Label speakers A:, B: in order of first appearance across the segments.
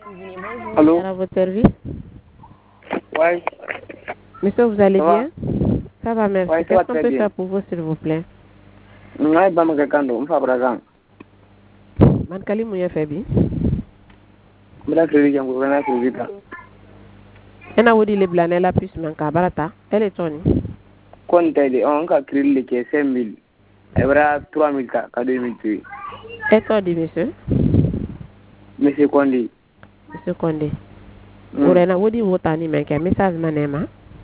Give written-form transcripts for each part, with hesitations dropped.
A: Bonjour,
B: Allô?
A: à votre service.
B: Ouais,
A: Monsieur, vous allez
B: ça va?
A: bien? Ça va, merci.
B: Ouais, ça
A: Qu'est-ce
B: va
A: qu'on
B: très
A: peut
B: bien.
A: faire pour vous, s'il vous plaît?
B: Ouais, ba ma kando, mfa bragan.
A: Man kali mu yefe bi.
B: Mla kiri jangu na kiri ta.
A: Ena wodi le blane la puce man ka barata. Elle est toni.
B: Kon tede on ka kiri le ke 5000. Ebra 3000 ka 2000.
A: Et toi, dit monsieur?
B: Monsieur Kondi.
A: Monsieur Condé. Urena wodi wotani men ke message manema.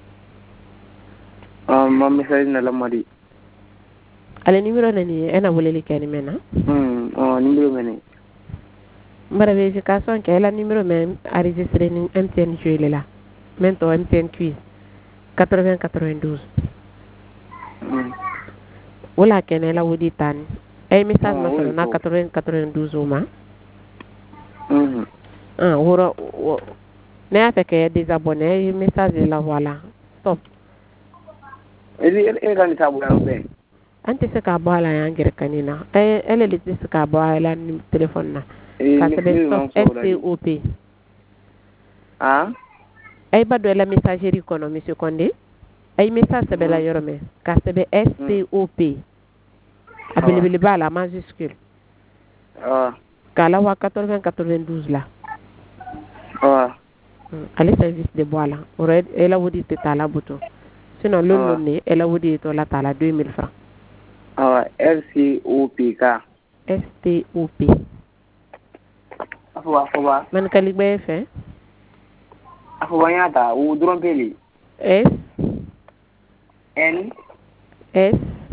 B: Ma message na la mari.
A: Ale numéro nani ena wole le keni mena.
B: Numéro mene.
A: Mbara vérification ke la numéro men enregistré ni MTN joué là. Mento MTN quiz 80 92. Wala kene la wodi tani. Ay message ma solo na 80 92 ma. Woro ne a fait que désabonné message là voilà. Stop.
B: Elle kan ta bu na be.
A: Anti se ka bala ya ngere kanina. Elle le se ka bala ni téléphone na. Ka se be stop STOP.
B: Ah?
A: Ay ba do la messagerie kono monsieur Condé. Ay message se be la yorome. Ka se be STOP. Abili bala majuscule. Kala wa 80 92 là. Ale service de bois là. Elle a voulu te tala bouton. Sinon l'autre ne, elle a voulu te la tala 2000 francs.
B: RCOP ka.
A: STOP.
B: Afuwa.
A: Man kaligbe fe.
B: Afuwa yata u dron peli.
A: S
B: N
A: S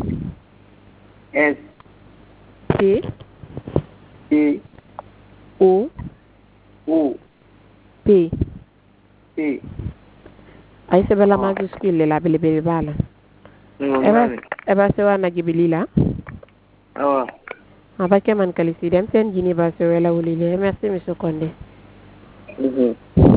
B: S
A: T
B: T
A: O
B: O
A: P.
B: P.
A: Ay se bela majuscule la bele bala. Eba se wa na gibili la. Aba ke man kalisi dem sen gini ba se wala wuli le. Merci monsieur Condé.